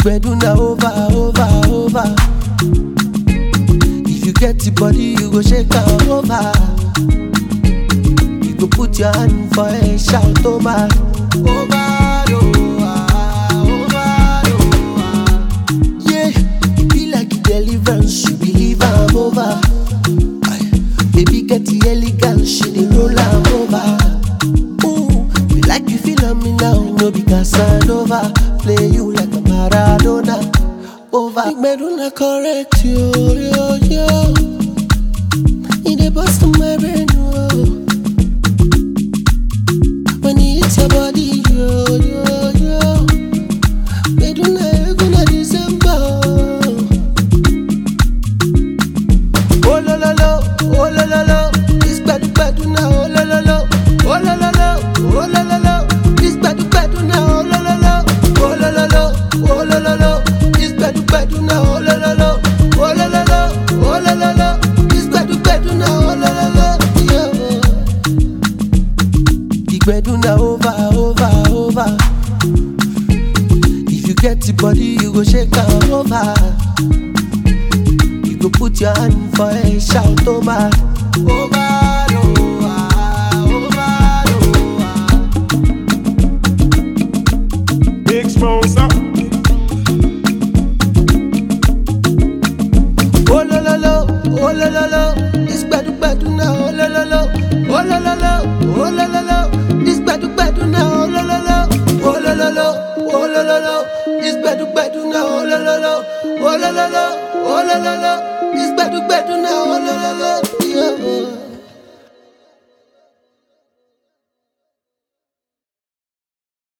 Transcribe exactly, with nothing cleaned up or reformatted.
Gbeduna over, over, over. If you get the body, you go shake am over. You go put your hand for a shout over. Over, over, over, over. Yeah, it be like the deliverance, you believe I'm over. Aye. Baby get the elegance, she dey roll am over. Ooh, you like you feel on me now, no be Casanova. Play you like a Maradona. Over. Gbeduna correct yo, yo, yo. You dey bust on my brain, oh. When you hit your body, yo, yo, yo. Gbeduna, Gbeduna December. Oh lo lo lo, oh lo lo lo. This Gbedu Gbeduna, oh lo lo lo, oh lo lo lo, oh lo lo lo. This Gbedu Gbeduna, oh lo lo lo, oh lo lo lo, oh lo lo lo. This Gbedu Gbeduna, oh lo lo lo, oh lo lo lo, oh lo lo lo. This Gbedu Gbeduna, oh lo lo lo, yeah. The Gbeduna over, over, over. If you get the body, you go shake am over. You go put your hand for a shout over. Over, over, over, over. Big sponsor. Oh lo lo lo, oh lo lo lo. This Gbedu Gbeduna, oh lo lo lo, oh lo lo lo, oh lo lo lo. This Gbedu Gbeduna, oh lo lo lo, oh lo lo lo, oh lo lo lo. This Gbedu Gbeduna, oh lo lo lo, oh lo lo lo, oh lo lo lo. This Gbedu Gbeduna, oh lo lo lo, yeah.